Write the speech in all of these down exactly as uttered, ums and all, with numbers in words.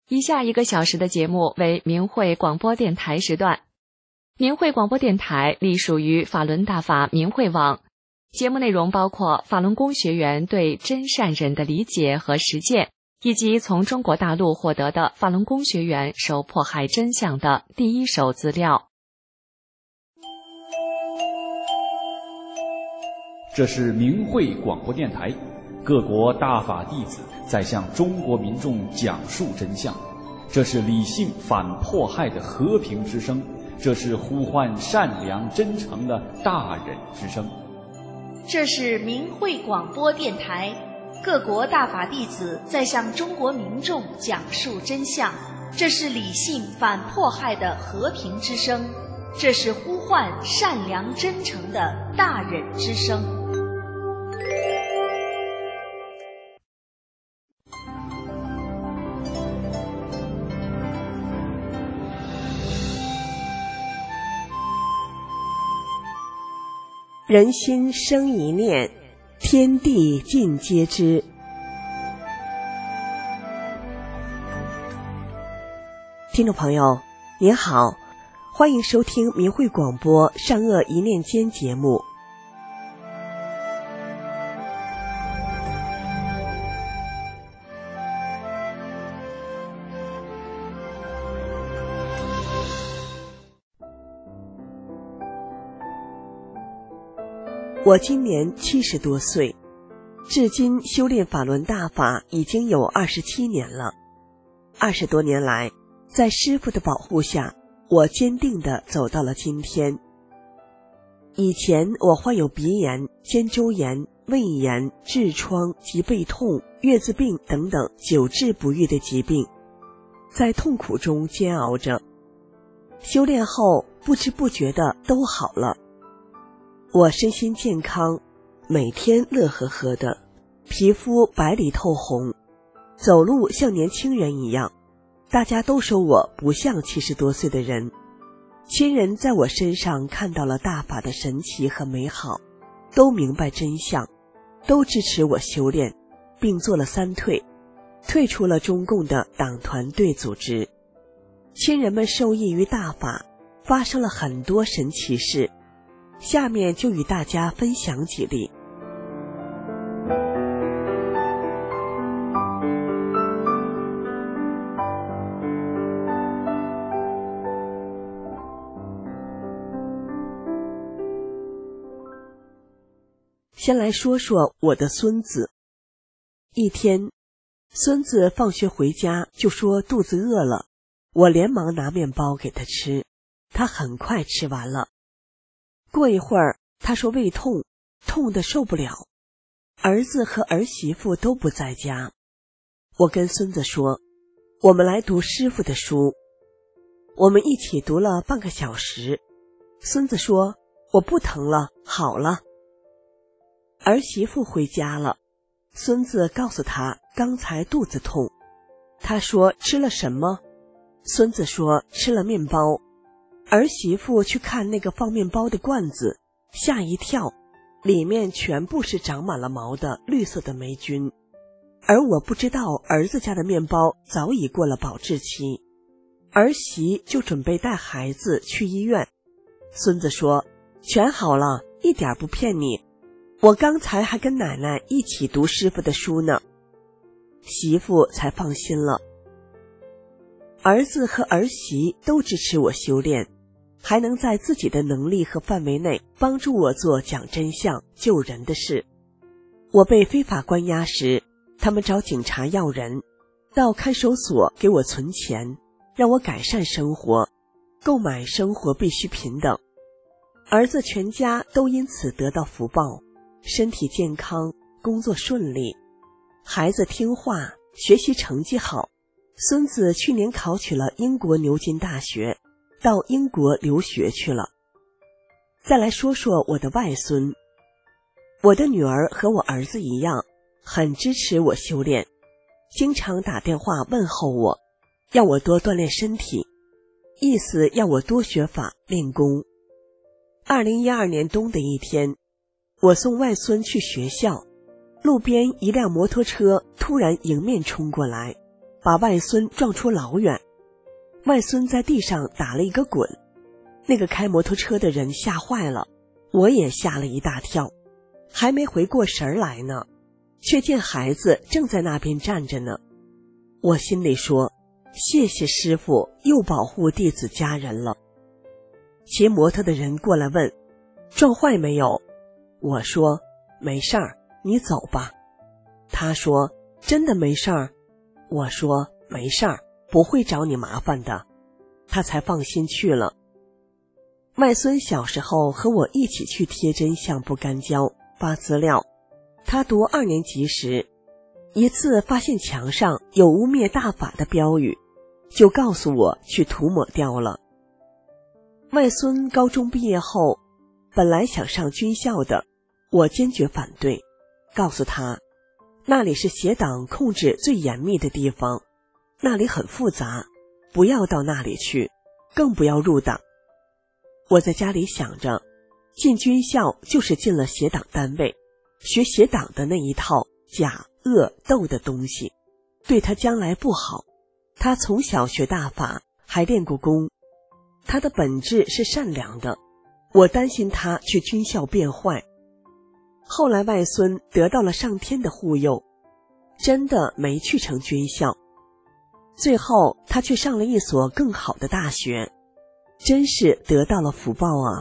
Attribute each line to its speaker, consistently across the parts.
Speaker 1: 以下一个小时的节目为明慧广播电台时段。明慧广播电台隶属于法轮大法明慧网，节目内容包括法轮功学员对真善忍的理解和实践，以及从中国大陆获得的法轮功学员受迫害真相的第一手资料。
Speaker 2: 这是明慧广播电台，各国大法弟子在向中国民众讲述真相，这是理性反迫害的和平之声，这是呼唤善良真诚的大忍之声。
Speaker 3: 这是明慧广播电台，各国大法弟子在向中国民众讲述真相，这是理性反迫害的和平之声，这是呼唤善良真诚的大忍之声。
Speaker 4: 人心生一念，天地尽皆知。听众朋友您好，欢迎收听明慧广播善恶一念间节目。我今年七十多岁，至今修炼法轮大法已经有二十七年了。二十多年来，在师父的保护下，我坚定地走到了今天。以前我患有鼻炎、肩周炎、胃炎、痔疮及背痛、月子病等等久治不愈的疾病，在痛苦中煎熬着。修炼后不知不觉的都好了。我身心健康，每天乐呵呵的，皮肤白里透红，走路像年轻人一样。大家都说我不像七十多岁的人。亲人在我身上看到了大法的神奇和美好，都明白真相，都支持我修炼，并做了三退，退出了中共的党团队组织。亲人们受益于大法，发生了很多神奇事。下面就与大家分享几例。先来说说我的孙子。一天，孙子放学回家就说肚子饿了，我连忙拿面包给他吃，他很快吃完了。过一会儿，他说胃痛，痛得受不了。儿子和儿媳妇都不在家。我跟孙子说，我们来读师父的书。我们一起读了半个小时。孙子说，我不疼了，好了。儿媳妇回家了，孙子告诉他刚才肚子痛。他说吃了什么？孙子说吃了面包。儿媳妇去看那个放面包的罐子，吓一跳，里面全部是长满了毛的绿色的霉菌。而我不知道儿子家的面包早已过了保质期，儿媳就准备带孩子去医院。孙子说，全好了，一点不骗你，我刚才还跟奶奶一起读师父的书呢。媳妇才放心了。儿子和儿媳都支持我修炼，还能在自己的能力和范围内帮助我做讲真相救人的事。我被非法关押时，他们找警察要人，到看守所给我存钱，让我改善生活，购买生活必需品等。儿子全家都因此得到福报，身体健康，工作顺利，孩子听话，学习成绩好。孙子去年考取了英国牛津大学，到英国留学去了。再来说说我的外孙。我的女儿和我儿子一样，很支持我修炼，经常打电话问候我，要我多锻炼身体，意思要我多学法练功。二零一二年冬的一天，我送外孙去学校，路边一辆摩托车突然迎面冲过来， 把外孙撞出老远，外孙在地上打了一个滚，那个开摩托车的人吓坏了，我也吓了一大跳，还没回过神来呢，却见孩子正在那边站着呢。我心里说，谢谢师父又保护弟子家人了。骑摩托的人过来问，撞坏没有？我说没事儿，你走吧。他说真的没事儿？我说没事儿，不会找你麻烦的。他才放心去了。外孙小时候和我一起去贴真相不干胶发资料，他读二年级时，一次发现墙上有污蔑大法的标语，就告诉我去涂抹掉了。外孙高中毕业后本来想上军校的，我坚决反对，告诉他那里是邪党控制最严密的地方，那里很复杂，不要到那里去，更不要入党。我在家里想着，进军校就是进了邪党单位，学邪党的那一套假恶斗的东西，对他将来不好。他从小学大法，还练过功，他的本质是善良的，我担心他去军校变坏。后来外孙得到了上天的护佑，真的没去成军校，最后他却上了一所更好的大学，真是得到了福报啊。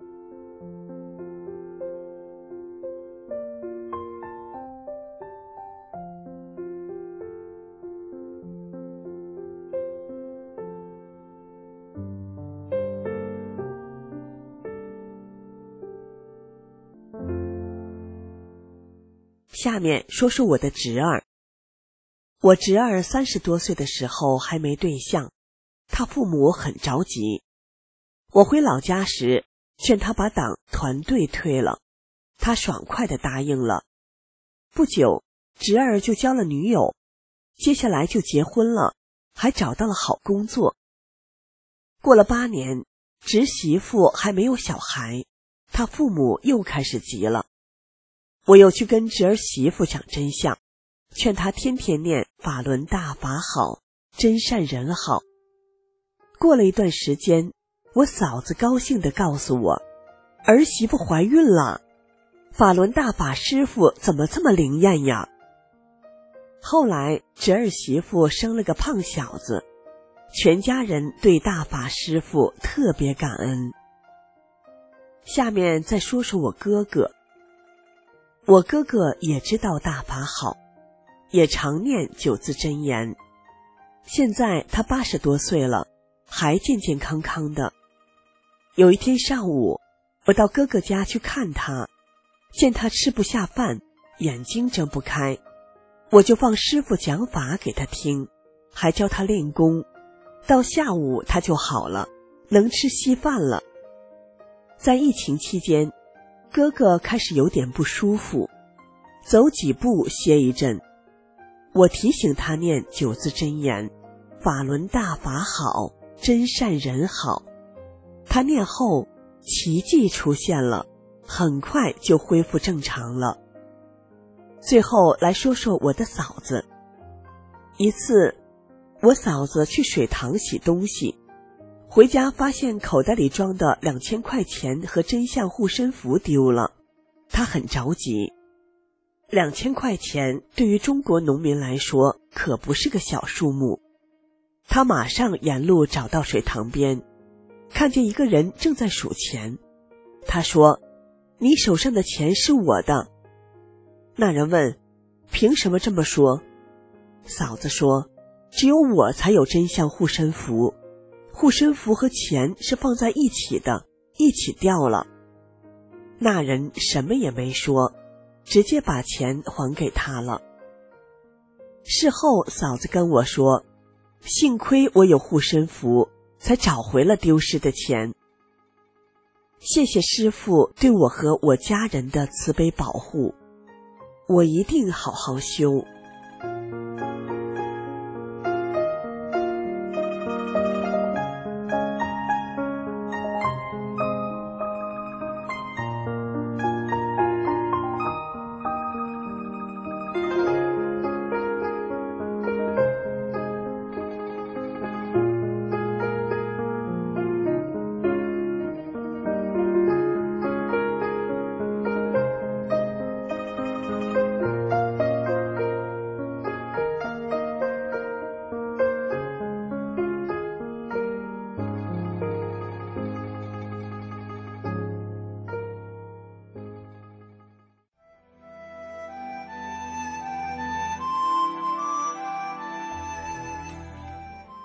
Speaker 4: 下面说说我的侄儿。我侄儿三十多岁的时候还没对象，他父母很着急。我回老家时，劝他把党团队退了，他爽快地答应了。不久，侄儿就交了女友，接下来就结婚了，还找到了好工作。过了八年，侄媳妇还没有小孩，他父母又开始急了。我又去跟侄儿媳妇讲真相，劝他天天念法轮大法好，真善人好。过了一段时间，我嫂子高兴地告诉我，儿媳妇怀孕了，法轮大法师傅怎么这么灵验呀？后来侄儿媳妇生了个胖小子，全家人对大法师傅特别感恩。下面再说说我哥哥。我哥哥也知道大法好，也常念九字真言。现在他八十多岁了，还健健康康的。有一天上午，我到哥哥家去看他，见他吃不下饭，眼睛睁不开，我就放师傅讲法给他听，还教他练功。到下午他就好了，能吃稀饭了。在疫情期间，哥哥开始有点不舒服，走几步歇一阵。我提醒他念九字真言，法轮大法好，真善人好。他念后，奇迹出现了，很快就恢复正常了。最后来说说我的嫂子。一次，我嫂子去水塘洗东西，回家发现口袋里装的两千块钱和真相护身符丢了，她很着急。两千块钱对于中国农民来说可不是个小数目。她马上沿路找到水塘边，看见一个人正在数钱。她说：“你手上的钱是我的。”那人问：“凭什么这么说？”嫂子说：“只有我才有真相护身符。护身符和钱是放在一起的，一起掉了。”那人什么也没说，直接把钱还给他了。事后嫂子跟我说，幸亏我有护身符，才找回了丢失的钱。谢谢师父对我和我家人的慈悲保护，我一定好好修。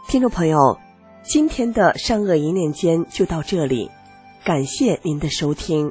Speaker 4: 听众朋友，今天的善恶一念间就到这里，感谢您的收听。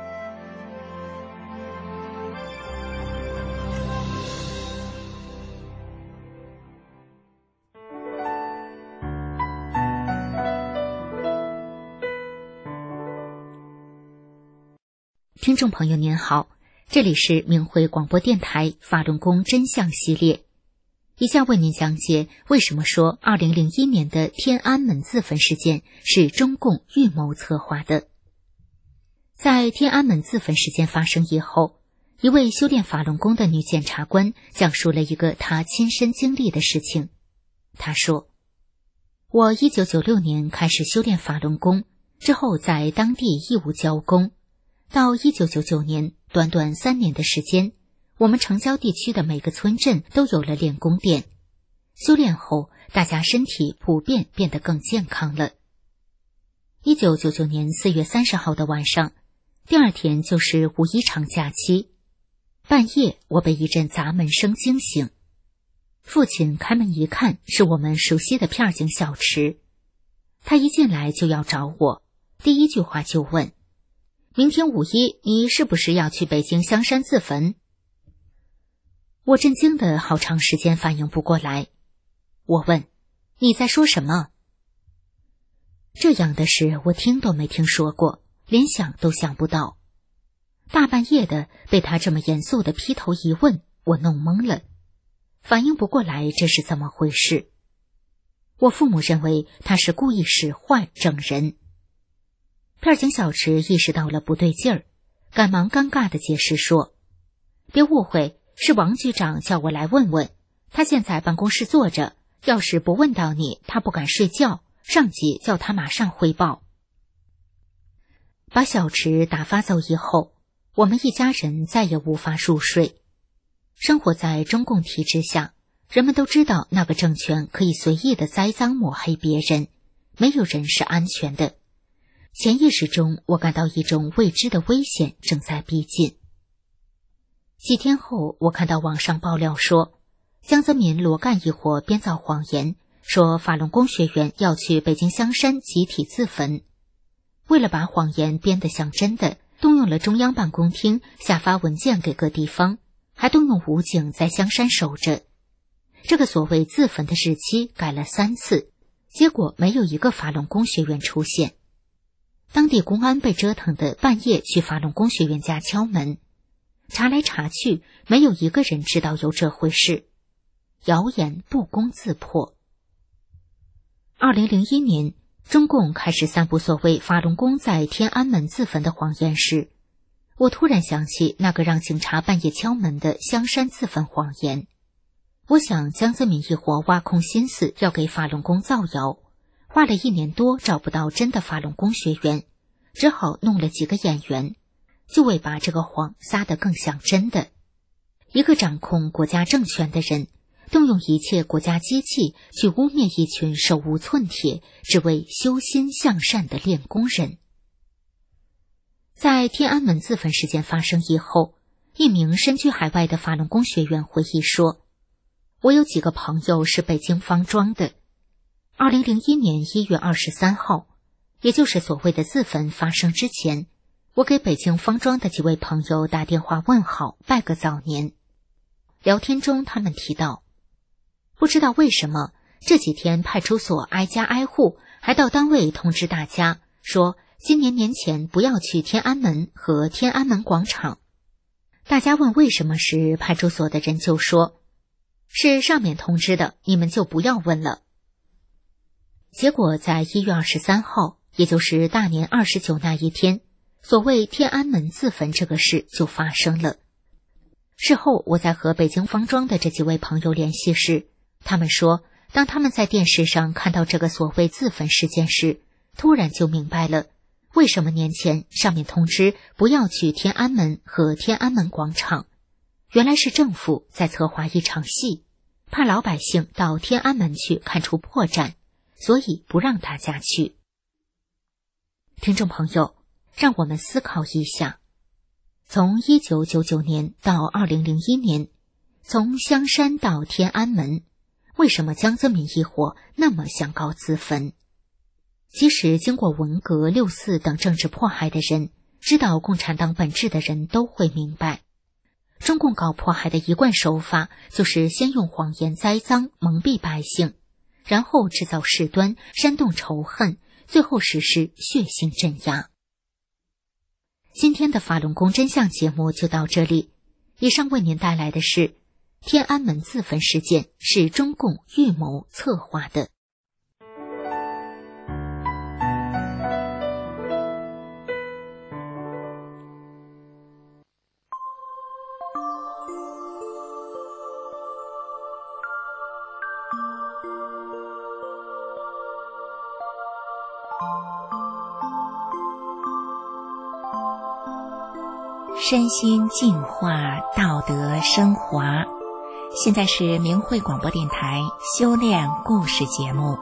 Speaker 5: 听众朋友您好，这里是明慧广播电台法轮功真相系列，以下为您讲解为什么说二零零一年的天安门自焚事件是中共预谋策划的。在天安门自焚事件发生以后，一位修炼法轮功的女检察官讲述了一个她亲身经历的事情。她说，我一九九六年开始修炼法轮功，之后在当地义务教功，到一九九九年，短短三年的时间，我们城郊地区的每个村镇都有了练功店。修炼后，大家身体普遍变得更健康了。一九九九年四月三十号的晚上，第二天就是五一长假期。半夜，我被一阵砸门声惊醒。父亲开门一看，是我们熟悉的片警小池。他一进来就要找我，第一句话就问，明天五一，你是不是要去北京香山自焚？我震惊的好长时间反应不过来。我问，你在说什么？这样的事我听都没听说过，连想都想不到。大半夜的被他这么严肃的劈头一问，我弄懵了，反应不过来这是怎么回事。我父母认为他是故意使坏整人。片警小池意识到了不对劲儿，赶忙尴尬地解释说，别误会，是王局长叫我来问问，他现在办公室坐着，要是不问到你，他不敢睡觉，上级叫他马上汇报。把小池打发走以后，我们一家人再也无法入睡。生活在中共体制下，人们都知道那个政权可以随意地栽赃抹黑别人，没有人是安全的。潜意识中，我感到一种未知的危险正在逼近。几天后，我看到网上爆料说，江泽民、罗干一伙编造谎言，说法轮功学员要去北京香山集体自焚。为了把谎言编得像真的，动用了中央办公厅下发文件给各地方，还动用武警在香山守着。这个所谓自焚的日期改了三次，结果没有一个法轮功学员出现。当地公安被折腾的半夜去法轮功学员家敲门，查来查去，没有一个人知道有这回事。谣言不攻自破。二零零一年，中共开始散布所谓法轮功在天安门自焚的谎言时，我突然想起那个让警察半夜敲门的香山自焚谎言。我想江泽民一伙挖空心思要给法轮功造谣，花了一年多找不到真的法轮功学员，只好弄了几个演员，就为把这个谎撒得更像真的。一个掌控国家政权的人，动用一切国家机器去污蔑一群手无寸铁只为修心向善的练功人。在天安门自焚事件发生以后，一名身居海外的法轮功学员回忆说，我有几个朋友是北京方庄的。二零零一年一月二十三号，也就是所谓的自焚发生之前，我给北京方庄的几位朋友打电话问好，拜个早年。聊天中他们提到，不知道为什么这几天派出所挨家挨户，还到单位通知大家说今年年前不要去天安门和天安门广场。大家问为什么时，派出所的人就说，是上面通知的，你们就不要问了。结果在一月二十三号，也就是大年二十九那一天，所谓天安门自焚这个事就发生了。事后我在和北京方庄的这几位朋友联系时，他们说，当他们在电视上看到这个所谓自焚事件时，突然就明白了，为什么年前上面通知不要去天安门和天安门广场。原来是政府在策划一场戏，怕老百姓到天安门去看出破绽，所以不让大家去。听众朋友，让我们思考一下，从一九九九年到二零零一年，从香山到天安门， 为什么江泽民一伙那么想搞自焚？即使经过文革、六四等政治迫害的人，知道共产党本质的人都会明白，中共搞迫害的一贯手法就是先用谎言栽赃蒙蔽百姓，然后制造事端，煽动仇恨，最后实施血腥镇压。今天的法轮功真相节目就到这里，以上为您带来的是天安门自焚事件是中共预谋策划的。
Speaker 6: 身心净化，道德升华。现在是明慧广播电台修炼故事节目。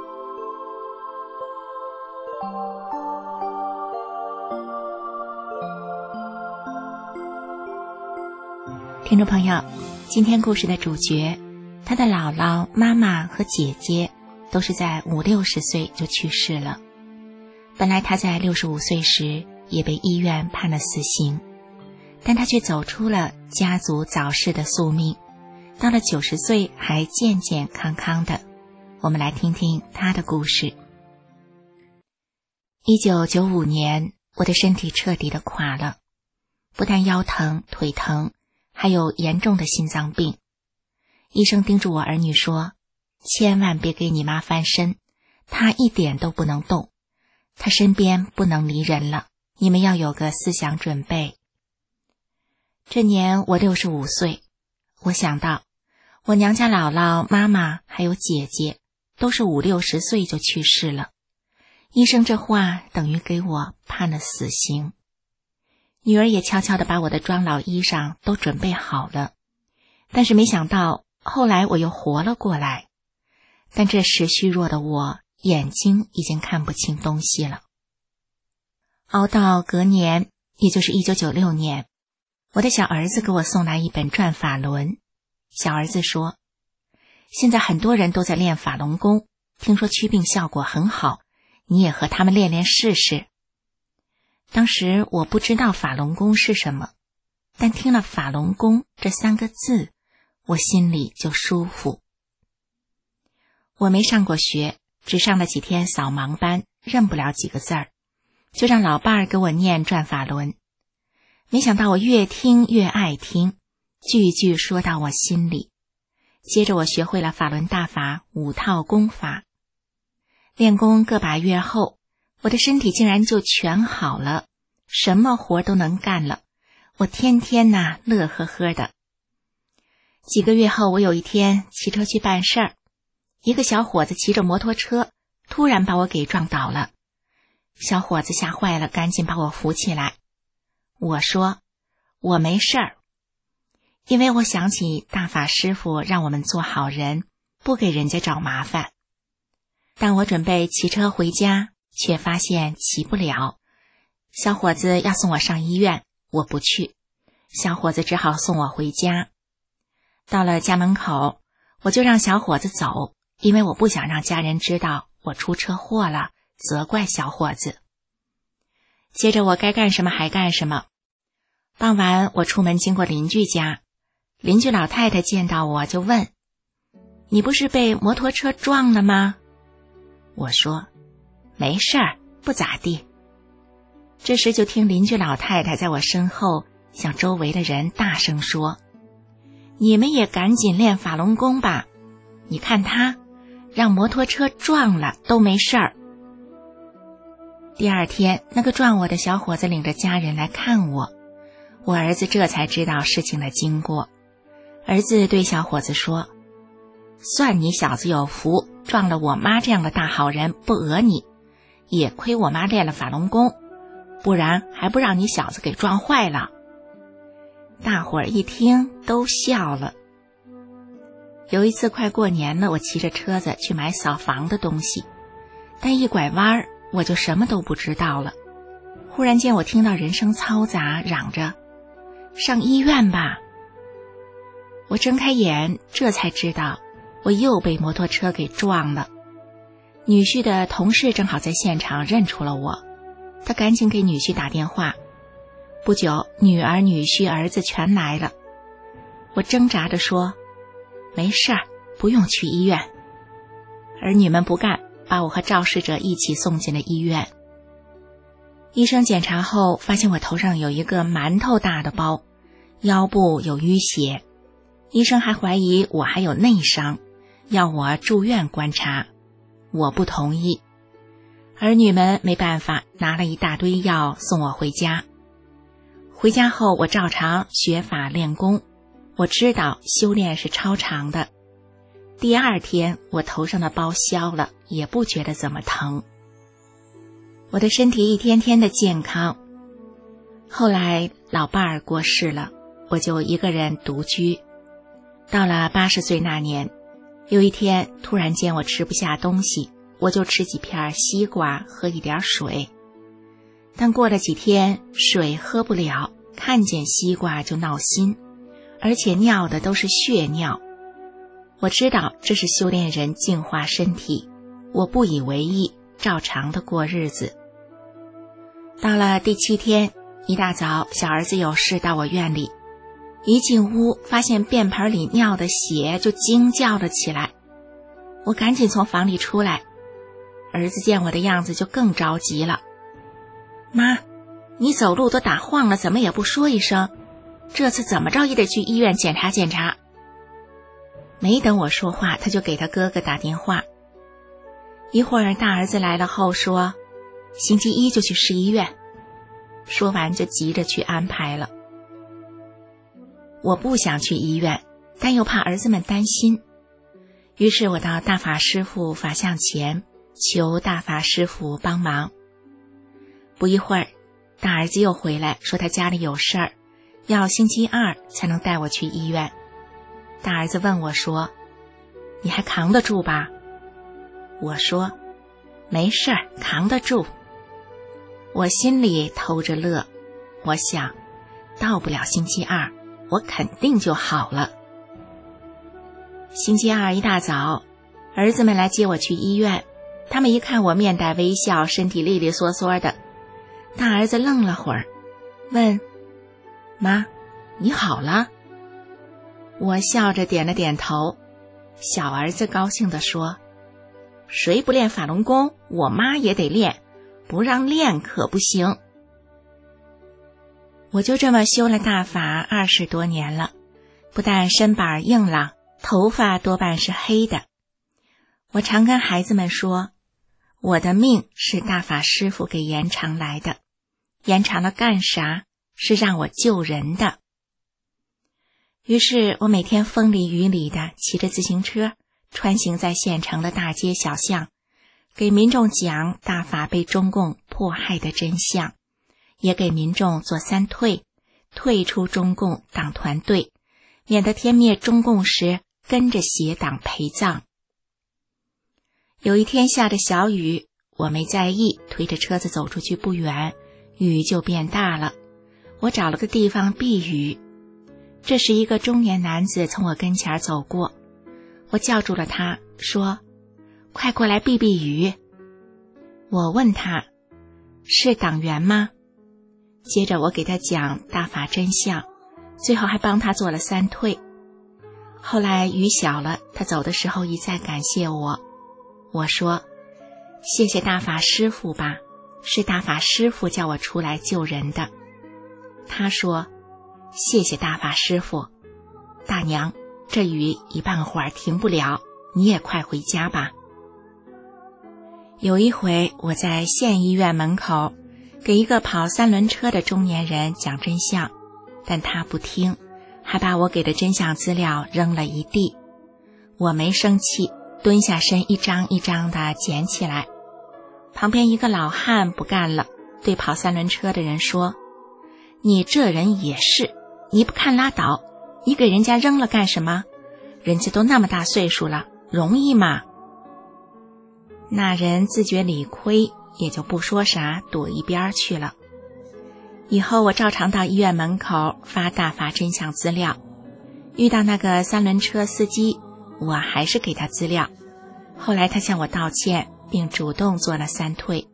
Speaker 6: 听众朋友，今天故事的主角，他的姥姥、妈妈和姐姐都是在五六十岁就去世了。本来他在六十五岁时也被医院判了死刑，但他却走出了家族早逝的宿命，到了九十岁还健健康康的。我们来听听他的故事。一九九五年，我的身体彻底的垮了，不但腰疼、腿疼，还有严重的心脏病。医生叮嘱我儿女说，千万别给你妈翻身，她一点都不能动，她身边不能离人了，你们要有个思想准备。这年我六十五岁，我想到我娘家姥姥、妈妈还有姐姐都是五六十岁就去世了，医生这话等于给我判了死刑。女儿也悄悄地把我的装老衣裳都准备好了，但是没想到后来我又活了过来，但这时虚弱的我眼睛已经看不清东西了。熬到隔年，也就是一九九六年，我的小儿子给我送来一本转法轮。小儿子说，现在很多人都在练法轮功，听说祛病效果很好，你也和他们练练试试。当时我不知道法轮功是什么，但听了法轮功这三个字，我心里就舒服。我没上过学，只上了几天扫盲班，认不了几个字儿，就让老伴儿给我念转法轮。没想到我越听越爱听，句句说到我心里。接着我学会了法轮大法五套功法。练功个把月后，我的身体竟然就全好了，什么活都能干了，我天天呐乐呵呵的。几个月后，我有一天骑车去办事儿，一个小伙子骑着摩托车突然把我给撞倒了。小伙子吓坏了，赶紧把我扶起来。我说我没事儿，因为我想起大法师父让我们做好人，不给人家找麻烦。当我准备骑车回家，却发现骑不了。小伙子要送我上医院，我不去，小伙子只好送我回家。到了家门口，我就让小伙子走，因为我不想让家人知道我出车祸了，责怪小伙子。接着我该干什么还干什么。傍晚我出门经过邻居家，邻居老太太见到我就问，你不是被摩托车撞了吗？我说没事儿，不咋地。这时就听邻居老太太在我身后向周围的人大声说，你们也赶紧练法轮功吧，你看他让摩托车撞了都没事儿。第二天，那个撞我的小伙子领着家人来看我，我儿子这才知道事情的经过。儿子对小伙子说，算你小子有福，撞了我妈这样的大好人不讹你，也亏我妈练了法轮功，不然还不让你小子给撞坏了。大伙儿一听都笑了。有一次快过年了，我骑着车子去买扫房的东西，但一拐弯我就什么都不知道了。忽然间我听到人声嘈杂，嚷着上医院吧。我睁开眼，这才知道我又被摩托车给撞了。女婿的同事正好在现场认出了我，他赶紧给女婿打电话。不久，女儿、女婿、儿子全来了。我挣扎着说，没事儿，不用去医院。儿女们不干，把我和肇事者一起送进了医院。医生检查后发现我头上有一个馒头大的包，腰部有淤血。医生还怀疑我还有内伤，要我住院观察。我不同意。儿女们没办法，拿了一大堆药送我回家。回家后，我照常学法练功。我知道修炼是超常的。第二天，我头上的包消了，也不觉得怎么疼。我的身体一天天的健康。后来老伴儿过世了，我就一个人独居。到了八十岁那年，有一天突然间我吃不下东西，我就吃几片西瓜，喝一点水。但过了几天，水喝不了，看见西瓜就闹心，而且尿的都是血尿。我知道这是修炼人净化身体，我不以为意，照常的过日子。到了第七天，一大早，小儿子有事到我院里，一进屋发现便盆里尿的血，就惊叫了起来。我赶紧从房里出来，儿子见我的样子就更着急了。妈，你走路都打晃了，怎么也不说一声？这次怎么着也得去医院检查检查。没等我说话，他就给他哥哥打电话。一会儿大儿子来了后说，星期一就去市医院。说完就急着去安排了。我不想去医院，但又怕儿子们担心，于是我到大法师父法像前，求大法师父帮忙。不一会儿，大儿子又回来说他家里有事儿，要星期二才能带我去医院。大儿子问我说，你还扛得住吧？我说，没事儿，扛得住。我心里偷着乐，我想，到不了星期二，我肯定就好了。星期二一大早，儿子们来接我去医院，他们一看我面带微笑，身体利利索索的。大儿子愣了会儿，问，妈，你好了？我笑着点了点头。小儿子高兴地说，谁不练法轮功，我妈也得练，不让练可不行。我就这么修了大法二十多年了，不但身板硬朗，头发多半是黑的。我常跟孩子们说，我的命是大法师父给延长来的，延长了干啥？是让我救人的。于是我每天风里雨里的骑着自行车，穿行在县城的大街小巷，给民众讲大法被中共迫害的真相，也给民众做三退，退出中共党团队，免得天灭中共时跟着邪党陪葬。有一天下着小雨，我没在意，推着车子走出去不远，雨就变大了。我找了个地方避雨。这时一个中年男子从我跟前走过，我叫住了他，说，快过来避避雨。我问他，是党员吗？接着我给他讲大法真相，最后还帮他做了三退。后来雨小了，他走的时候一再感谢我。我说，谢谢大法师父吧，是大法师父叫我出来救人的。他说，谢谢大法师父。大娘，这雨一半会儿停不了，你也快回家吧。有一回我在县医院门口给一个跑三轮车的中年人讲真相，但他不听，还把我给的真相资料扔了一地。我没生气，蹲下身一张一张的捡起来。旁边一个老汉不干了，对跑三轮车的人说，你这人也是，你不看拉倒，你给人家扔了干什么？人家都那么大岁数了，容易吗？那人自觉理亏，也就不说啥，躲一边去了。以后我照常到医院门口发大法真相资料，遇到那个三轮车司机， 我还是给他资料。后来他向我道歉，并主动做了三退。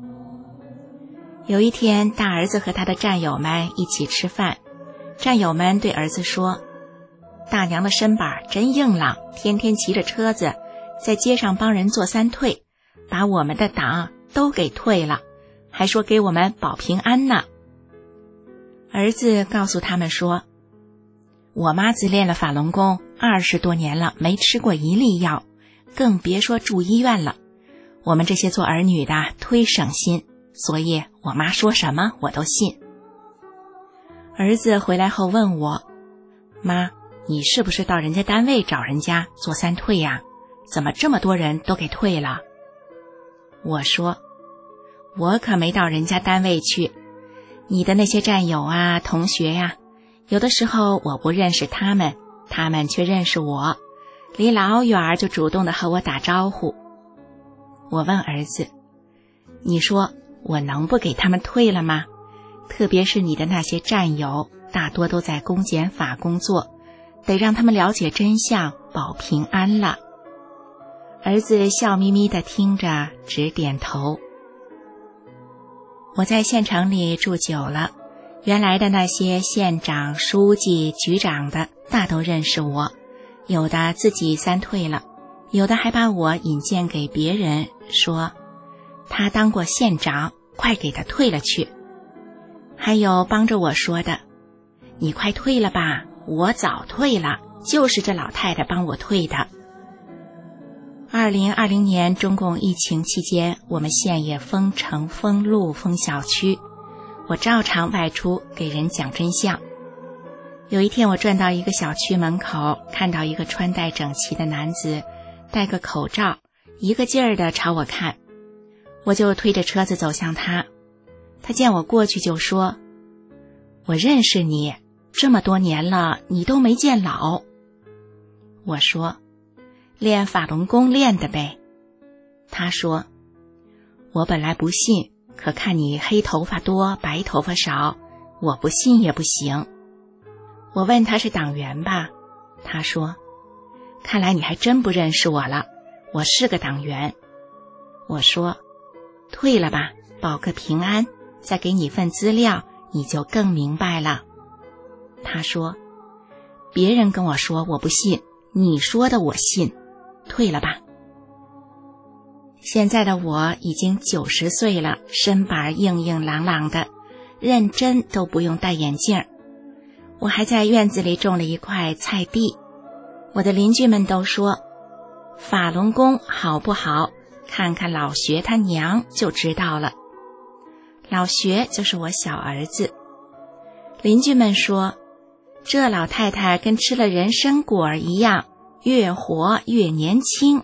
Speaker 6: 有一天，大儿子和他的战友们一起吃饭，战友们对儿子说，大娘的身板真硬朗，天天骑着车子在街上帮人做三退，把我们的党都给退了，还说给我们保平安呢。儿子告诉他们说，我妈自练了法轮功二十多年了，没吃过一粒药，更别说住医院了。我们这些做儿女的忒省心，所以我妈说什么我都信。儿子回来后问我，妈，你是不是到人家单位找人家做三退呀？怎么这么多人都给退了？我说，我可没到人家单位去，你的那些战友啊、同学呀，有的时候我不认识他们，他们却认识我，离老远就主动的和我打招呼。我问儿子，你说我能不给他们退了吗？特别是你的那些战友，大多都在公检法工作，得让他们了解真相，保平安了。儿子笑眯眯地听着，直点头。我在县城里住久了，原来的那些县长、书记、局长的大都认识我，有的自己三退了，有的还把我引荐给别人，说他当过县长，快给他退了去。还有帮着我说的，你快退了吧，我早退了，就是这老太太帮我退的。二零二零年中共疫情期间，我们县也封城、封路、封小区，我照常外出给人讲真相。有一天我转到一个小区门口，看到一个穿戴整齐的男子，戴个口罩，一个劲儿地朝我看，我就推着车子走向他。他见我过去就说，我认识你，这么多年了，你都没见老。我说，练法轮功练的呗。他说，我本来不信，可看你黑头发多，白头发少，我不信也不行。我问他是党员吧，他说，看来你还真不认识我了，我是个党员。我说，退了吧，保个平安，再给你份资料，你就更明白了。他说，别人跟我说我不信，你说的我信，退了吧。现在的我已经九十岁了，身板硬硬朗朗的，认真都不用戴眼镜。我还在院子里种了一块菜地，我的邻居们都说，法轮功好不好，看看老学他娘就知道了。老学就是我小儿子。邻居们说，这老太太跟吃了人参果一样，越活越年轻。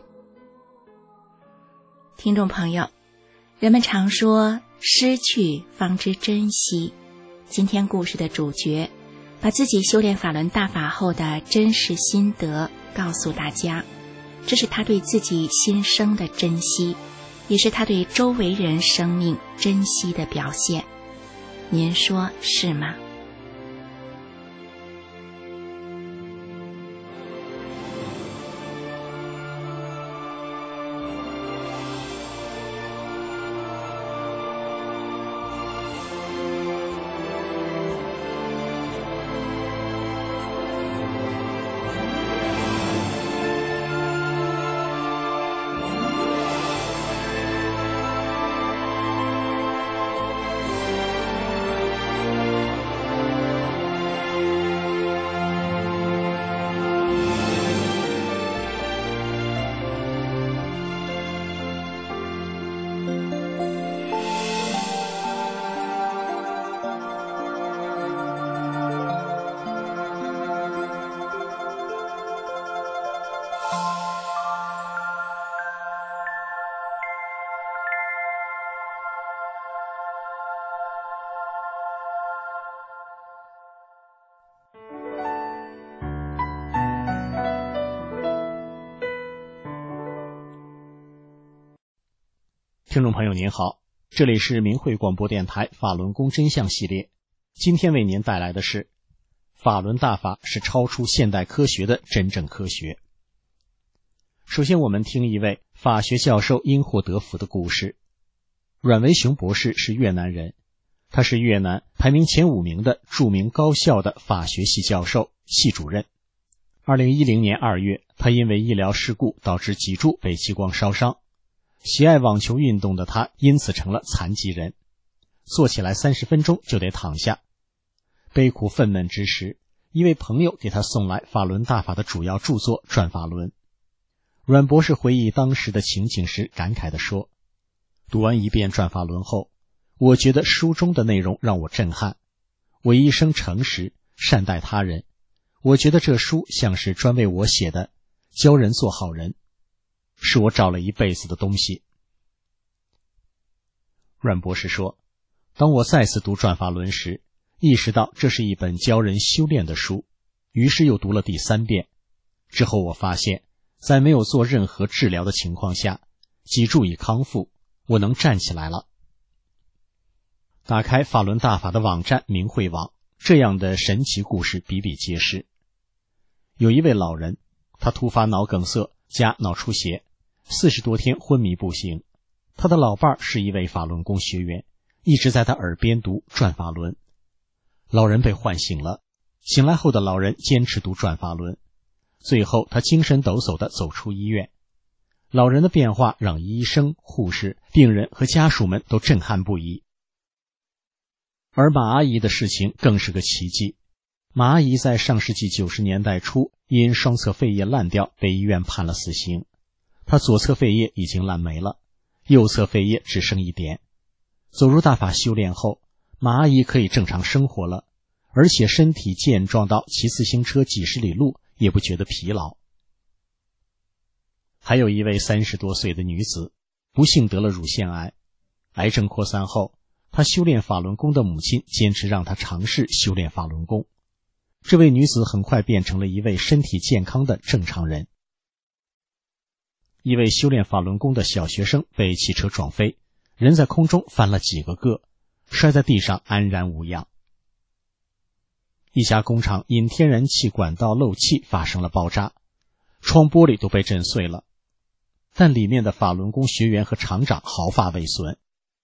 Speaker 6: 听众朋友，人们常说失去方知珍惜，今天故事的主角把自己修炼法轮大法后的真实心得告诉大家，这是他对自己心生的珍惜，也是他对周围人生命珍惜的表现。您说是吗？
Speaker 7: 听众朋友您好，这里是明慧广播电台法轮功真相系列，今天为您带来的是法轮大法是超出现代科学的真正科学。 首先我们听一位法学教授因祸得福的故事。阮维雄博士是越南人，他是越南排名前五名的著名高校的法学系教授、系主任。二零一零年二月，他因为医疗事故导致脊柱被激光烧伤。喜爱网球运动的他因此成了残疾人，坐起来三十分钟就得躺下。悲苦愤懑之时，一位朋友给他送来法轮大法的主要著作《转法轮》。阮博士回忆当时的情景时感慨地说，读完一遍《转法轮》后，我觉得书中的内容让我震撼。我一生诚实，善待他人。我觉得这书像是专为我写的，教人做好人，是我找了一辈子的东西。阮博士说，当我再次读《转法轮》时，意识到这是一本教人修炼的书，于是又读了第三遍。之后我发现，在没有做任何治疗的情况下，脊柱已康复，我能站起来了。打开法轮大法的网站明慧网，这样的神奇故事比比皆是。有一位老人，他突发脑梗塞加脑出血，四十多天昏迷不醒。他的老伴儿是一位法轮功学员，一直在他耳边读转法轮。老人被唤醒了，醒来后的老人坚持读转法轮，最后他精神抖擞地走出医院。老人的变化让医生、护士、病人和家属们都震撼不已。而马阿姨的事情更是个奇迹。马阿姨在上世纪九十年代初因双侧肺叶烂掉被医院判了死刑，她左侧肺叶已经烂没了，右侧肺叶只剩一点。走入大法修炼后，马阿姨可以正常生活了，而且身体健壮到骑自行车几十里路也不觉得疲劳。还有一位三十多岁的女子，不幸得了乳腺癌，癌症扩散后，她修炼法轮功的母亲坚持让她尝试修炼法轮功。这位女子很快变成了一位身体健康的正常人。一位修炼法轮功的小学生被汽车撞飞，人在空中翻了几个个，摔在地上安然无恙。一家工厂因天然气管道漏气发生了爆炸，窗玻璃都被震碎了，但里面的法轮功学员和厂长毫发未损。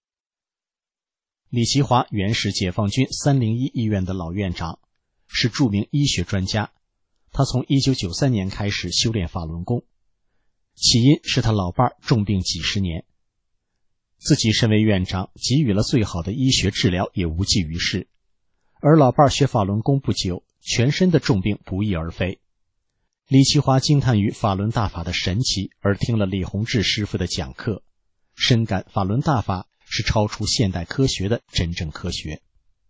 Speaker 7: 李其华原是解放军三零一医院的老院长，是著名医学专家。他从一九九三年开始修炼法轮功，起因是他老伴儿重病几十年，自己身为院长，给予了最好的医学治疗也无济于事。而老伴儿学法轮功不久，全身的重病不翼而飞。李其华惊叹于法轮大法的神奇，而听了李洪志师傅的讲课，深感法轮大法是超出现代科学的真正科学。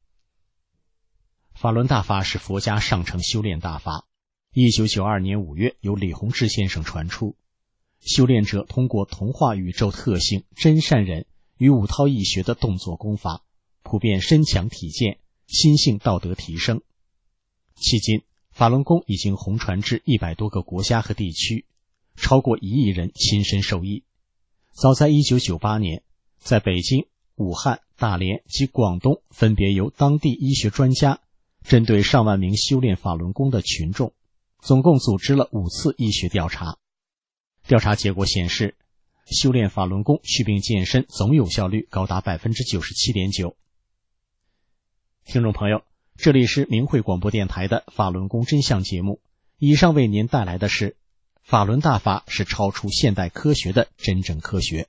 Speaker 7: 法轮大法是佛家上乘修炼大法，一九九二年五月由李洪志先生传出。修炼者通过同化宇宙特性真善忍与五韬易学的动作功法，普遍身强体健，心性道德提升。迄今法轮功已经红传至一百多个国家和地区，超过一亿人亲身受益。早在一九九八年，在北京、武汉、大连及广东分别由当地医学专家针对上万名修炼法轮功的群众，总共组织了五次医学调查。调查结果显示，修炼法轮功祛病健身总有效率高达 百分之九十七点九。 听众朋友，这里是明慧广播电台的法轮功真相节目，以上为您带来的是法轮大法是超出现代科学的真正科学。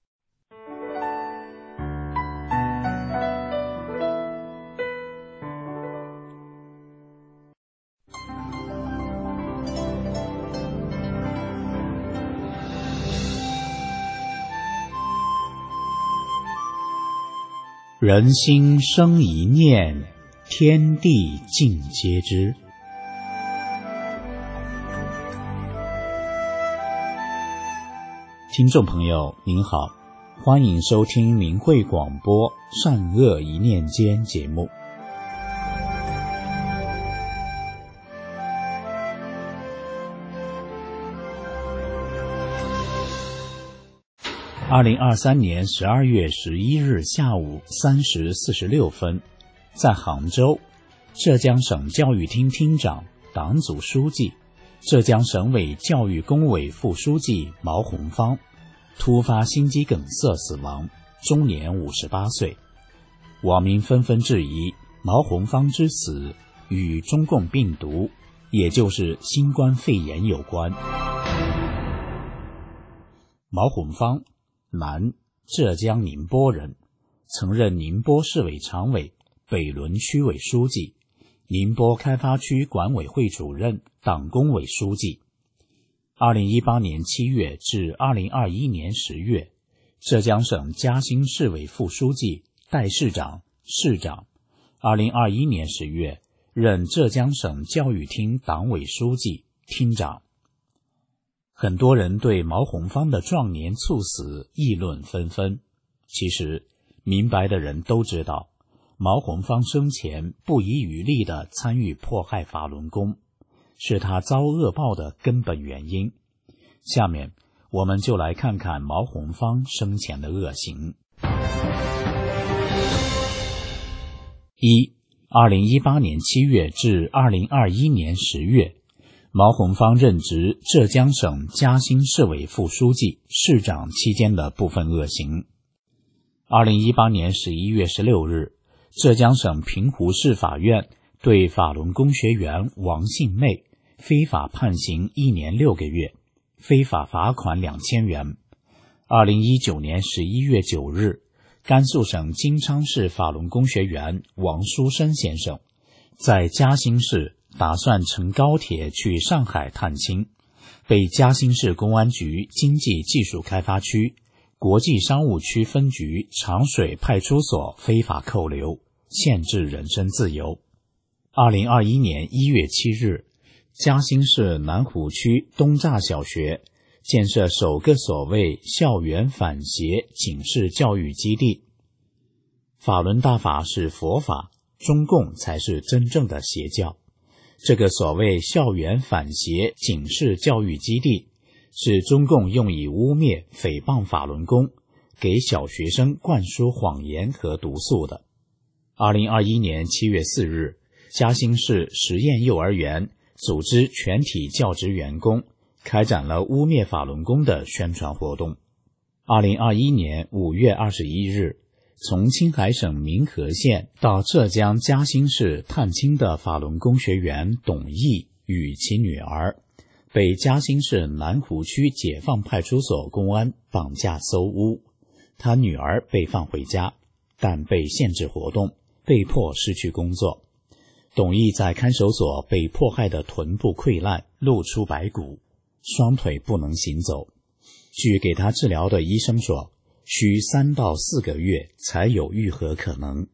Speaker 8: 人心生一念，天地尽皆知。听众朋友您好，欢迎收听明慧广播善恶一念间节目。二零二三年十二月十一日下午三时四十六分，在杭州，浙江省教育厅厅长、党组书记、 浙江省委教育工委副书记毛红芳突发心肌梗塞死亡，终年五十八岁。网民纷纷质疑毛红芳之死与中共病毒，也就是新冠肺炎有关。毛红芳，男，浙江宁波人，曾任宁波市委常委、北仑区委书记、宁波开发区管委会主任、党工委书记。二零一八年七月至二零二一年十月，浙江省嘉兴市委副书记、代市长、市长。二零二一年十月，任浙江省教育厅党委书记、厅长。很多人对毛红芳的壮年猝死议论纷纷。其实，明白的人都知道，毛红芳生前不遗余力地参与迫害法轮功，是他遭恶报的根本原因。下面，我们就来看看毛红芳生前的恶行。一、二零一八年七月至二零二一年十月，毛红芳任职浙江省嘉兴市委副书记、市长期间的部分恶行。二零一八年十一月十六日，浙江省平湖市法院对法轮功学员王杏妹非法判刑一年六个月，非法罚款两千元。二零一九年十一月九日，甘肃省金昌市法轮功学员王书生先生在嘉兴市打算乘高铁去上海探亲，被嘉兴市公安局经济技术开发区国际商务区分局长水派出所非法扣留，限制人身自由。二零二一年一月七日，嘉兴市南湖区东栅小学建设首个所谓校园反邪警示教育基地。法轮大法是佛法，中共才是真正的邪教。这个所谓校园反邪警示教育基地，是中共用以污蔑诽谤法轮功，给小学生灌输谎言和毒素的。二零二一年七月四日，嘉兴市实验幼儿园组织全体教职员工开展了污蔑法轮功的宣传活动。二零二一年五月二十一日，从青海省民和县到浙江嘉兴市探亲的法轮功学员董毅与其女儿，被嘉兴市南湖区解放派出所公安绑架搜污，他女儿被放回家，但被限制活动，被迫失去工作。董毅在看守所被迫害的臀部溃烂，露出白骨，双腿不能行走。据给他治疗的医生说，需三到四个月才有愈合可能。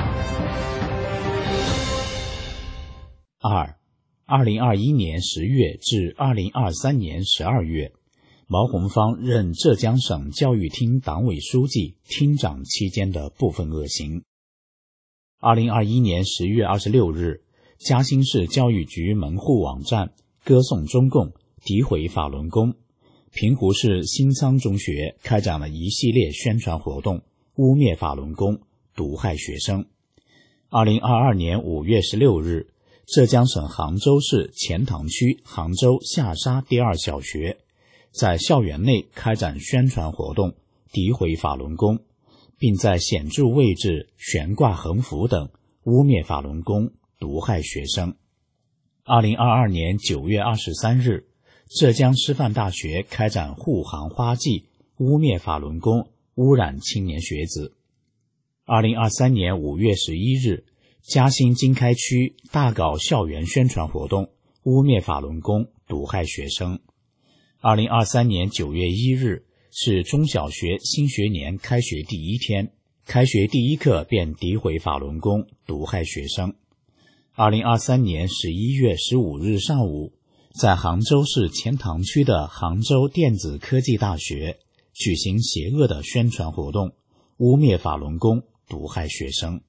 Speaker 8: 二、二零二一年十月至二零二三年十二月，毛红芳任浙江省教育厅党委书记、厅长期间的部分恶行。二零二一年十月二十六日，嘉兴市教育局门户网站歌颂中共，诋毁法轮功。平湖市新仓中学开展了一系列宣传活动，污蔑法轮功，毒害学生。二零二二年五月十六日，浙江省杭州市钱塘区杭州下沙第二小学在校园内开展宣传活动，诋毁法轮功，并在显著位置悬挂横幅等，污蔑法轮功，毒害学生。二零二二年九月二十三日，浙江师范大学开展护航花季，污蔑法轮功，污染青年学子。二零二三年五月十一日，嘉兴经开区大搞校园宣传活动，污蔑法轮功，毒害学生。二零二三年九月一日是中小学新学年开学第一天，开学第一课便诋毁法轮功，毒害学生。二零二三年十一月十五日上午，在杭州市钱塘区的杭州电子科技大学举行邪恶的宣传活动，污蔑法轮功，毒害学生。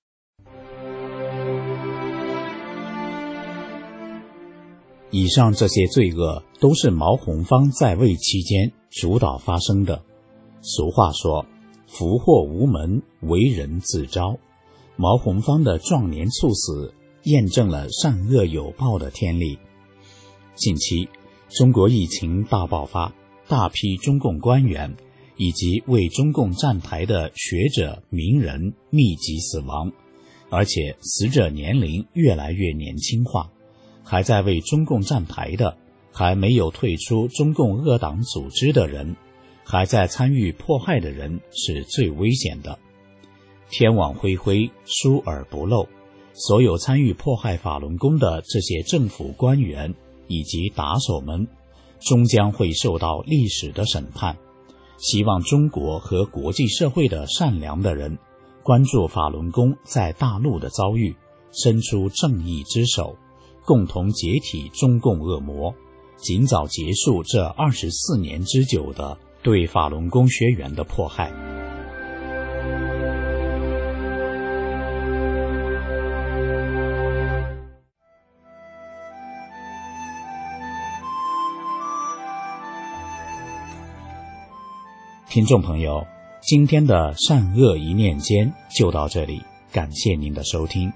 Speaker 8: 以上这些罪恶都是毛红芳在位期间主导发生的。俗话说，福祸无门，为人自招。毛红芳的壮年猝死验证了善恶有报的天理。近期， 中国疫情大爆发，大批中共官员以及为中共站台的学者名人密集死亡，而且死者年龄越来越年轻化。还在为中共站台的，还没有退出中共恶党组织的人，还在参与迫害的人是最危险的。天网恢恢，疏而不漏，所有参与迫害法轮功的这些政府官员以及打手们，终将会受到历史的审判。希望中国和国际社会的善良的人关注法轮功在大陆的遭遇，伸出正义之手，共同解体中共恶魔，尽早结束这二十四年之久的对法轮功学员的迫害。听众朋友，今天的善恶一念间就到这里，感谢您的收听。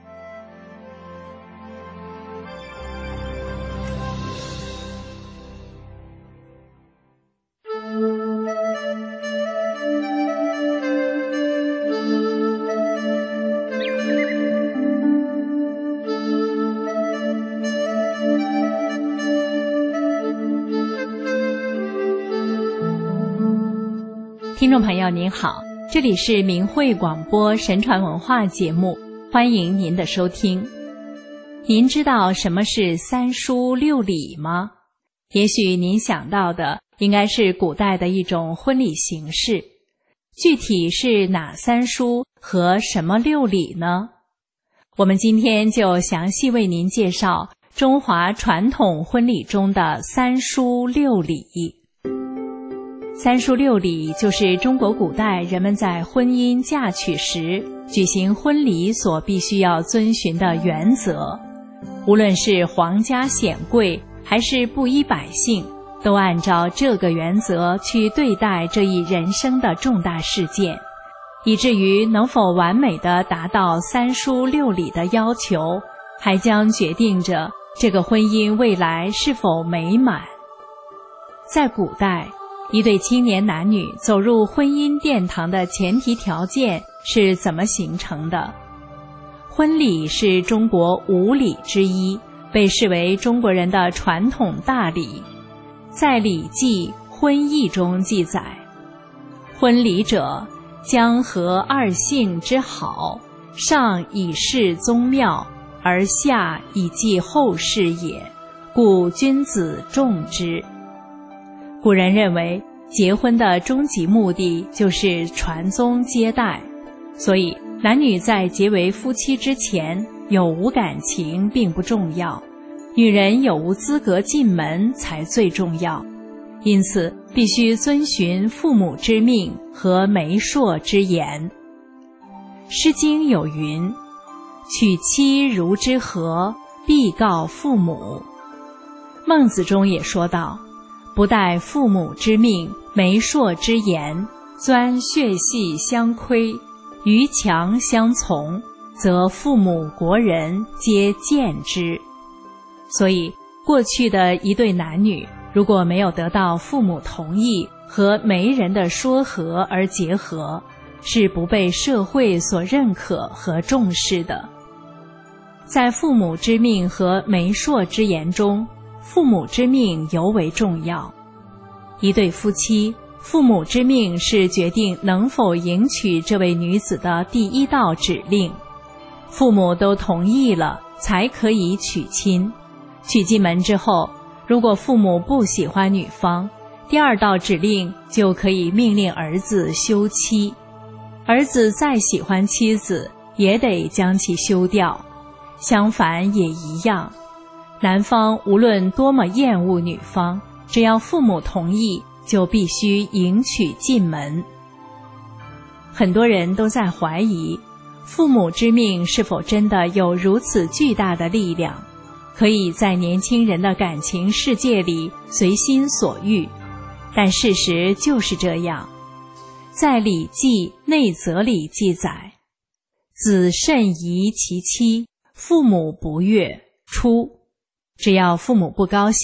Speaker 9: 听众朋友您好，这里是明慧广播神传文化节目，欢迎您的收听。您知道什么是三书六礼吗？也许您想到的应该是古代的一种婚礼形式，具体是哪三书和什么六礼呢？我们今天就详细为您介绍中华传统婚礼中的三书六礼。三书六礼就是中国古代人们在婚姻嫁娶时举行婚礼所必须要遵循的原则，无论是皇家显贵还是布衣百姓，都按照这个原则去对待这一人生的重大事件，以至于能否完美地达到三书六礼的要求，还将决定着这个婚姻未来是否美满。在古代，一对青年男女走入婚姻殿堂的前提条件是怎么形成的？婚礼是中国五礼之一，被视为中国人的传统大礼。在《礼记·婚义》中记载，婚礼者，将和二姓之好，上以示宗庙，而下以继后世也，故君子重之。古人认为结婚的终极目的就是传宗接代，所以男女在结为夫妻之前有无感情并不重要，女人有无资格进门才最重要。因此必须遵循父母之命和媒妁之言。诗经有云：娶妻如之何，必告父母。孟子中也说道：不待父母之命，媒妁之言，钻血隙相窥，逾墙相从，则父母国人皆见之。所以过去的一对男女如果没有得到父母同意和媒人的说和而结合，是不被社会所认可和重视的。在父母之命和媒妁之言中，父母之命尤为重要。一对夫妻，父母之命是决定能否迎娶这位女子的第一道指令，父母都同意了才可以娶亲。娶进门之后，如果父母不喜欢女方，第二道指令就可以命令儿子休妻。儿子再喜欢妻子，也得将其休掉。相反也一样，男方无论多么厌恶女方，只要父母同意，就必须迎娶进门。很多人都在怀疑，父母之命是否真的有如此巨大的力量，可以在年轻人的感情世界里随心所欲。但事实就是这样。在《礼记·内则》里记载：子慎疑其妻，父母不悦，出。只要父母不高兴，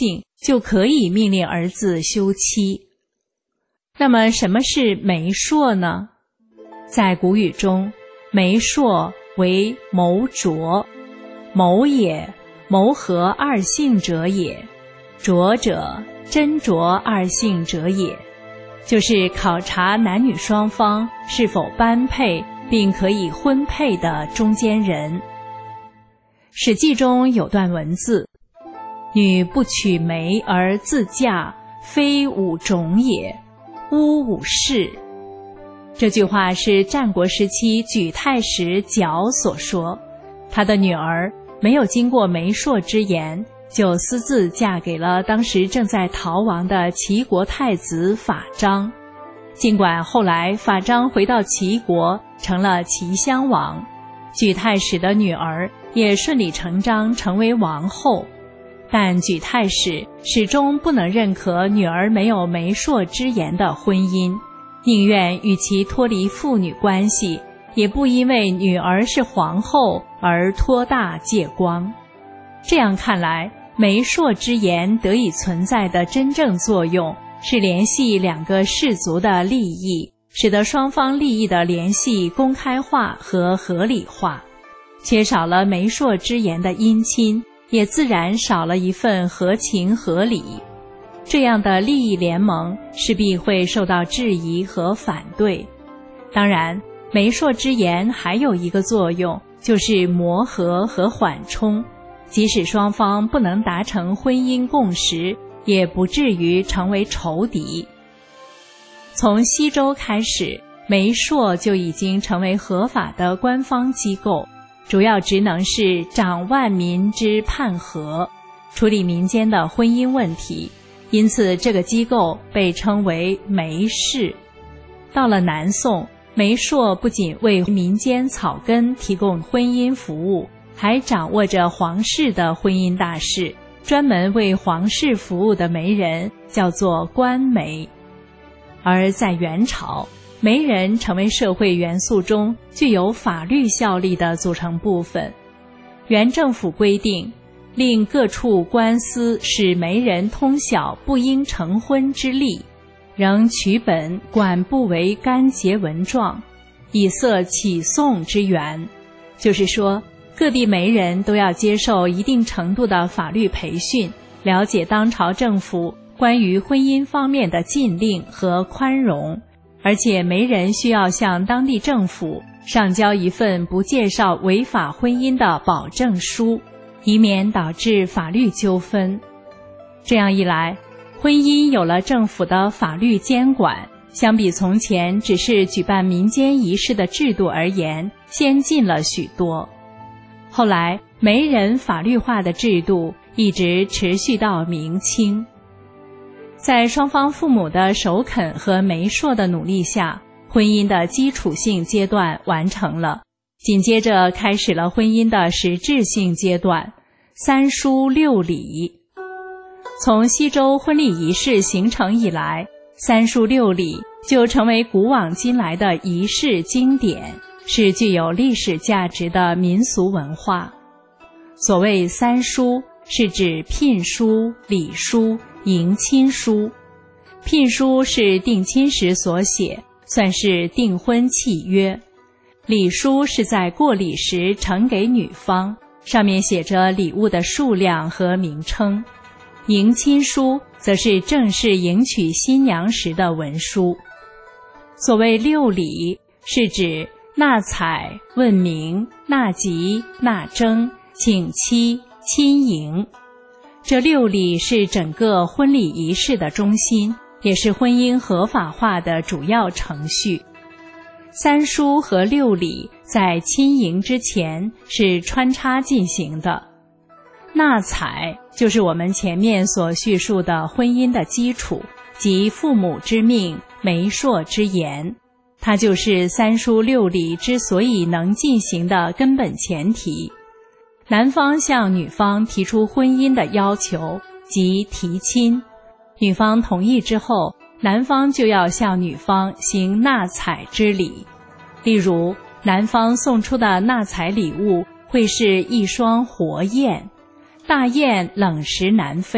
Speaker 9: 就可以命令儿子休妻。那么什么是媒妁呢？在古语中，媒妁为谋卓，谋也，谋合二姓者也，卓者，斟酌二姓者也，就是考察男女双方是否般配并可以婚配的中间人。史记中有段文字：女不取媒而自嫁，非吾种也，乌吾氏。这句话是战国时期举太史角所说，他的女儿没有经过媒妁之言，就私自嫁给了当时正在逃亡的齐国太子法章。尽管后来法章回到齐国，成了齐襄王，举太史的女儿也顺理成章成为王后，但举太史始终不能认可女儿没有媒妁之言的婚姻，宁愿与其脱离父女关系，也不因为女儿是皇后而托大借光。这样看来，媒妁之言得以存在的真正作用是联系两个氏族的利益，使得双方利益的联系公开化和合理化。缺少了媒妁之言的姻亲，也自然少了一份合情合理。这样的利益联盟势必会受到质疑和反对。当然，媒妁之言还有一个作用，就是磨合和缓冲，即使双方不能达成婚姻共识，也不至于成为仇敌。从西周开始，媒妁就已经成为合法的官方机构，主要职能是掌万民之判和，处理民间的婚姻问题，因此这个机构被称为媒氏。到了南宋，媒妁不仅为民间草根提供婚姻服务，还掌握着皇室的婚姻大事。专门为皇室服务的媒人叫做官媒。而在元朝，媒人成为社会元素中具有法律效力的组成部分。元政府规定，令各处官司使媒人通晓不应成婚之例，仍取本管不为干结文状，以塞起讼之源。就是说，各地媒人都要接受一定程度的法律培训，了解当朝政府关于婚姻方面的禁令和宽容，而且媒人需要向当地政府上交一份不介绍违法婚姻的保证书，以免导致法律纠纷。这样一来，婚姻有了政府的法律监管，相比从前只是举办民间仪式的制度而言，先进了许多。后来，媒人法律化的制度一直持续到明清。在双方父母的首肯和媒妁的努力下，婚姻的基础性阶段完成了，紧接着开始了婚姻的实质性阶段，三书六礼。从西周婚礼仪式形成以来，三书六礼就成为古往今来的仪式经典，是具有历史价值的民俗文化。所谓三书，是指聘书、礼书、迎亲书。聘书是定亲时所写，算是订婚契约。礼书是在过礼时呈给女方，上面写着礼物的数量和名称。迎亲书则是正式迎娶新娘时的文书。所谓六礼，是指纳采、问名、纳吉、纳征、请期、亲迎。这六礼是整个婚礼仪式的中心，也是婚姻合法化的主要程序。三书和六礼在亲迎之前是穿插进行的。纳采就是我们前面所叙述的婚姻的基础，即父母之命、媒妁之言，它就是三书六礼之所以能进行的根本前提。男方向女方提出婚姻的要求，即提亲，女方同意之后，男方就要向女方行纳采之礼。例如，男方送出的纳采礼物会是一双活雁，大雁冷食南飞，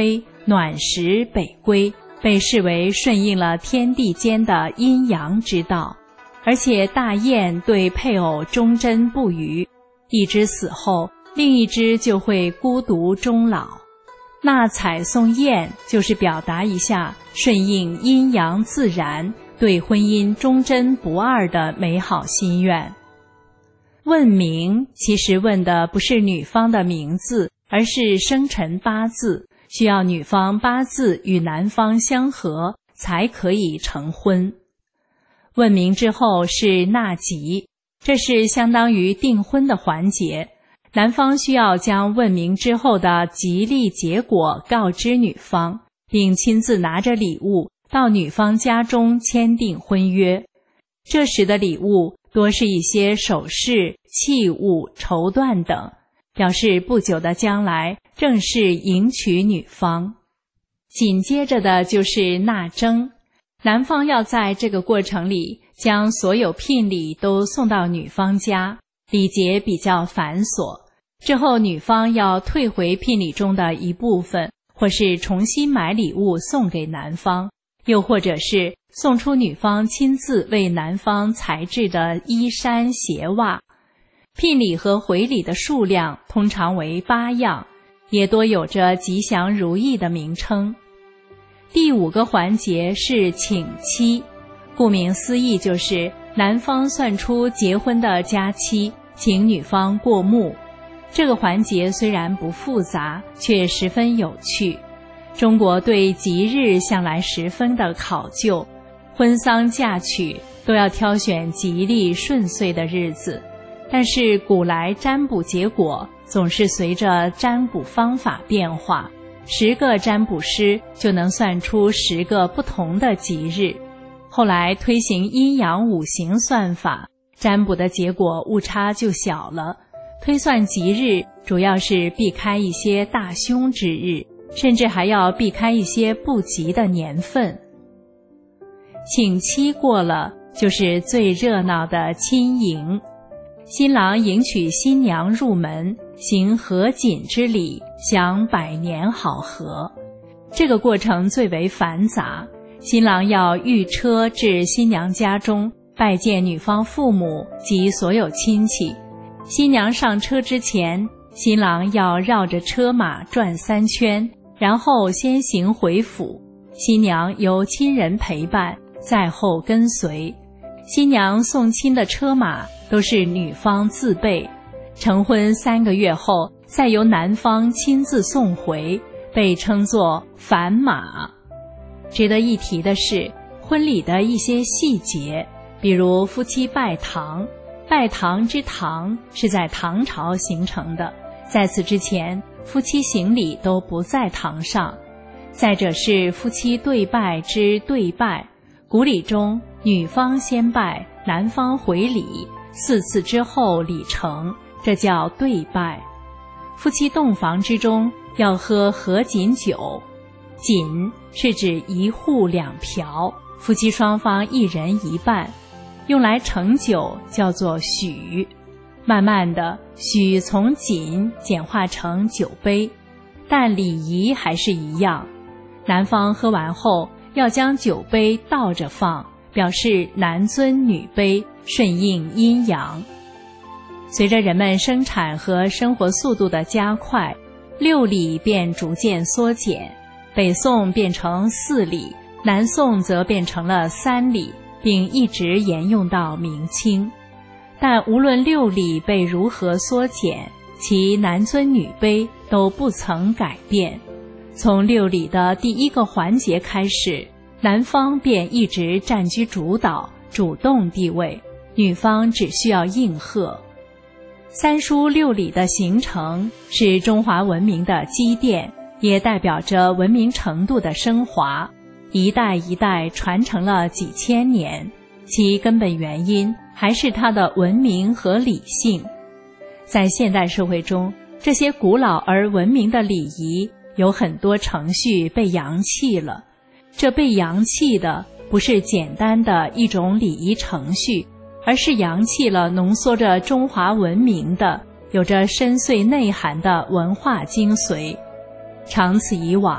Speaker 9: 暖食北归，被视为顺应了天地间的阴阳之道。而且大雁对配偶忠贞不渝，一只死后，另一只就会孤独终老。那采送雁就是表达一下顺应阴阳自然，对婚姻忠贞不二的美好心愿。问名其实问的不是女方的名字，而是生辰八字，需要女方八字与男方相合，才可以成婚。问名之后是纳吉，这是相当于订婚的环节。男方需要将问名之后的吉利结果告知女方，并亲自拿着礼物到女方家中签订婚约。这时的礼物多是一些首饰、器物、绸缎等，表示不久的将来正式迎娶女方。紧接着的就是纳征，男方要在这个过程里将所有聘礼都送到女方家，礼节比较繁琐。之后女方要退回聘礼中的一部分，或是重新买礼物送给男方，又或者是送出女方亲自为男方裁制的衣衫鞋袜。聘礼和回礼的数量通常为八样，也多有着吉祥如意的名称。第五个环节是请期，顾名思义就是男方算出结婚的佳期，请女方过目。这个环节虽然不复杂，却十分有趣。中国对吉日向来十分的考究，婚丧嫁娶都要挑选吉利顺遂的日子，但是古来占卜结果总是随着占卜方法变化，十个占卜师就能算出十个不同的吉日。后来推行阴阳五行算法，占卜的结果误差就小了。推算吉日主要是避开一些大凶之日，甚至还要避开一些不吉的年份。请期过了，就是最热闹的亲迎。新郎迎娶新娘入门，行合卺之礼，享百年好合。这个过程最为繁杂，新郎要御车至新娘家中，拜见女方父母及所有亲戚。新娘上车之前，新郎要绕着车马转三圈，然后先行回府，新娘由亲人陪伴，在后跟随。新娘送亲的车马都是女方自备，成婚三个月后再由男方亲自送回，被称作返马。值得一提的是，婚礼的一些细节，比如夫妻拜堂。拜堂之堂是在唐朝形成的，在此之前，夫妻行礼都不在堂上。再者是夫妻对拜之对拜，古礼中女方先拜，男方回礼，四次之后礼成，这叫对拜。夫妻洞房之中要喝合卺酒，卺是指一户两瓢，夫妻双方一人一半，用来盛酒叫做许。慢慢的，许从卺简化成酒杯，但礼仪还是一样。男方喝完后要将酒杯倒着放，表示男尊女卑，顺应阴阳。随着人们生产和生活速度的加快，六礼便逐渐缩减，北宋变成四礼，南宋则变成了三礼，并一直沿用到明清。但无论六礼被如何缩减，其男尊女卑都不曾改变。从六礼的第一个环节开始，男方便一直占据主导、主动地位，女方只需要应和。三书六礼的形成是中华文明的积淀，也代表着文明程度的升华，一代一代传承了几千年，其根本原因还是它的文明和理性。在现代社会中，这些古老而文明的礼仪有很多程序被扬弃了。这被扬弃的不是简单的一种礼仪程序，而是扬弃了浓缩着中华文明的、有着深邃内涵的文化精髓。长此以往，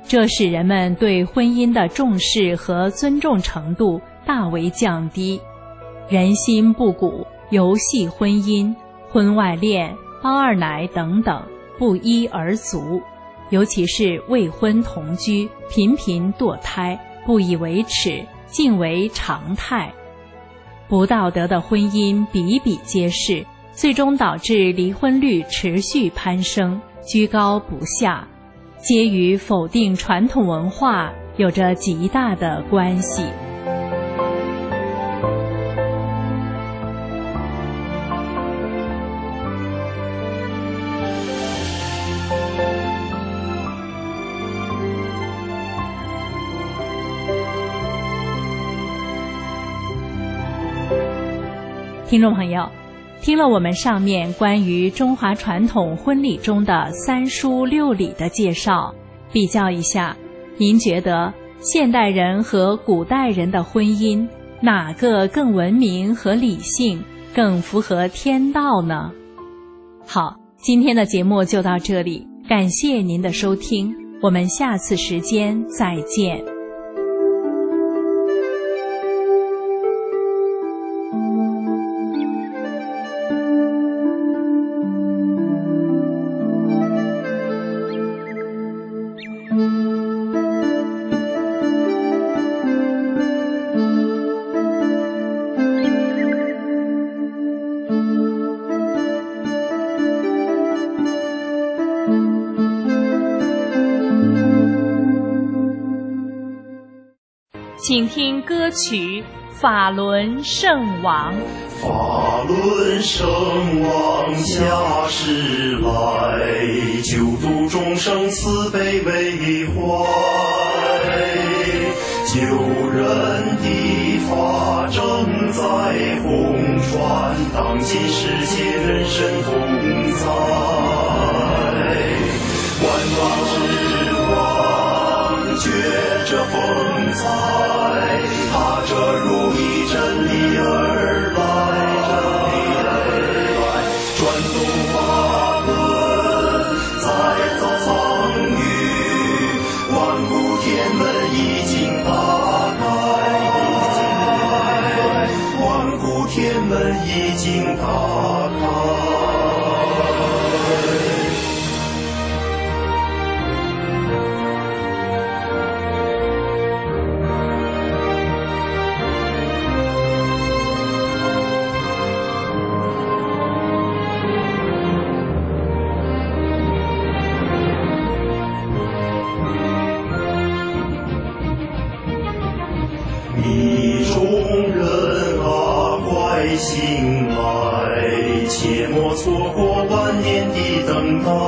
Speaker 9: 这使人们对婚姻的重视和尊重程度大为降低，人心不古，游戏婚姻、婚外恋、包二奶等等不一而足，尤其是未婚同居、频频堕胎，不以为耻，竟为常态。不道德的婚姻比比皆是，最终导致离婚率持续攀升，居高不下，皆与否定传统文化有着极大的关系。听众朋友，听了我们上面关于中华传统婚礼中的三书六礼的介绍，比较一下，您觉得现代人和古代人的婚姻哪个更文明和理性，更符合天道呢？好，今天的节目就到这里，感谢您的收听，我们下次时间再见。请听歌曲《法轮圣王》。
Speaker 10: 法轮圣王下世来，救度众生慈悲为怀，救人的法正在弘传，当今世界人神同在，万王之王觉着风采，踏着如意真理而来，转动法轮再造苍宇，万古天门已经打开，万古天门已经打开。你众人啊，快醒来，切莫错过万年的等待。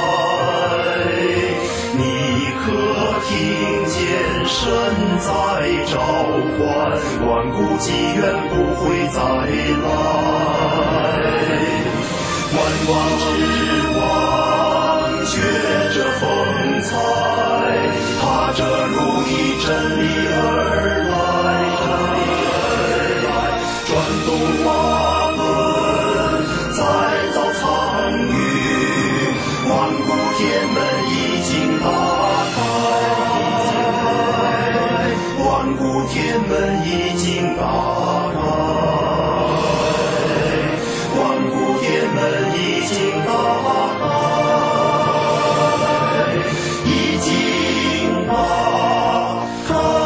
Speaker 10: 你可听见神在召唤，万古机缘不会再来。万王之王觉着风采，踏着如意真理而来，转动法轮再造苍宇，万古天门已经打开，万古天门已经打开，万古天门已经打开，已经打开。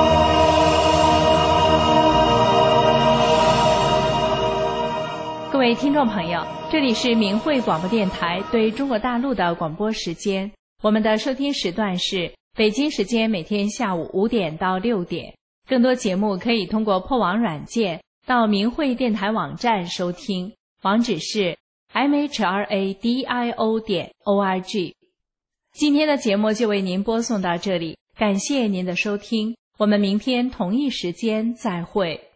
Speaker 9: 各位听众朋友，这里是明慧广播电台对中国大陆的广播时间，我们的收听时段是北京时间每天下午五点到六点。更多节目可以通过破网软件到明慧电台网站收听，网址是 m h r a d i o 点 o r g。 今天的节目就为您播送到这里，感谢您的收听，我们明天同一时间再会。